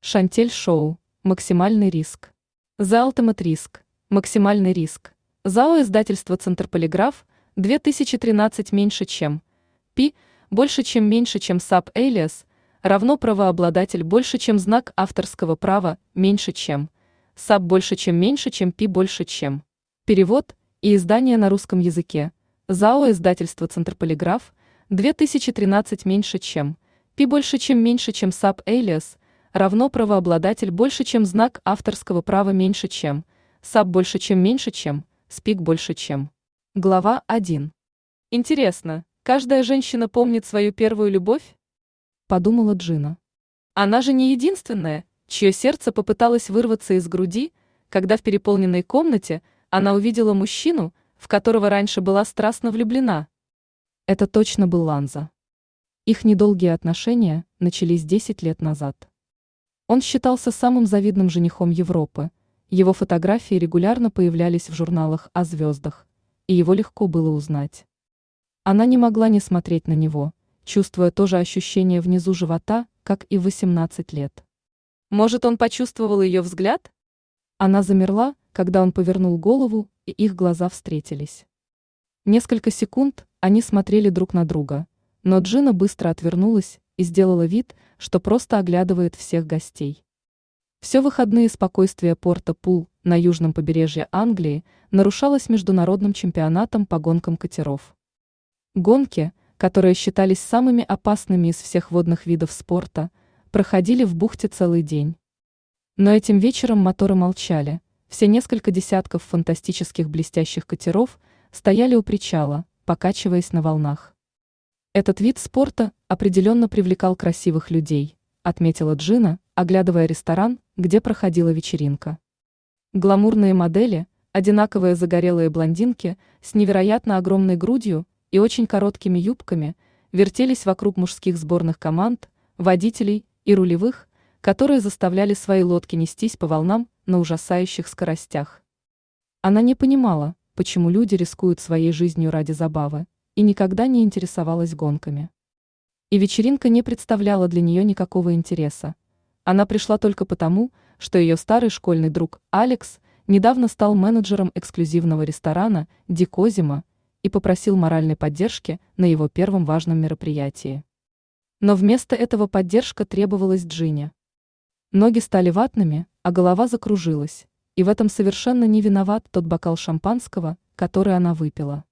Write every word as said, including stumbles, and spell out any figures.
Шантель Шоу. Максимальный риск. The Ultimate Risk. Максимальный риск. ЗАО издательство Центр Полиграф. две тысячи тринадцать меньше чем. Пи. Больше чем меньше чем саб alias. Равно правообладатель больше чем знак авторского права меньше чем. Саб больше чем меньше чем пи больше чем. Перевод и издание на русском языке. ЗАО издательство Центр Полиграф. две тысячи тринадцать меньше чем. Пи больше чем меньше чем саб alias. Равно правообладатель больше чем знак авторского права меньше чем. Саб больше чем меньше чем. Спик больше чем. Глава один. Интересно, каждая женщина помнит свою первую любовь? Подумала Джина. Она же не единственная, чье сердце попыталось вырваться из груди, когда в переполненной комнате она увидела мужчину, в которого раньше была страстно влюблена. Это точно был Ланза. Их недолгие отношения начались десять лет назад. Он считался самым завидным женихом Европы, его фотографии регулярно появлялись в журналах о звездах, и его легко было узнать. Она не могла не смотреть на него, чувствуя то же ощущение внизу живота, как и в восемнадцать лет. Может, он почувствовал ее взгляд? Она замерла, когда он повернул голову, и их глаза встретились. Несколько секунд они смотрели друг на друга, но Джина быстро отвернулась и сделала вид, что просто оглядывает всех гостей. Все выходные спокойствие порта Пул на южном побережье Англии нарушалось международным чемпионатом по гонкам катеров. Гонки, которые считались самыми опасными из всех водных видов спорта, проходили в бухте целый день. Но этим вечером моторы молчали, все несколько десятков фантастических блестящих катеров стояли у причала, покачиваясь на волнах. Этот вид спорта определенно привлекал красивых людей, отметила Джина, оглядывая ресторан, где проходила вечеринка. Гламурные модели, одинаковые загорелые блондинки с невероятно огромной грудью и очень короткими юбками вертелись вокруг мужских сборных команд, водителей и рулевых, которые заставляли свои лодки нестись по волнам на ужасающих скоростях. Она не понимала, почему люди рискуют своей жизнью ради забавы, и никогда не интересовалась гонками. И вечеринка не представляла для нее никакого интереса. Она пришла только потому, что ее старый школьный друг Алекс недавно стал менеджером эксклюзивного ресторана «Ди Козимо» и попросил моральной поддержки на его первом важном мероприятии. Но вместо этого поддержка требовалась Джине. Ноги стали ватными, а голова закружилась, и в этом совершенно не виноват тот бокал шампанского, который она выпила.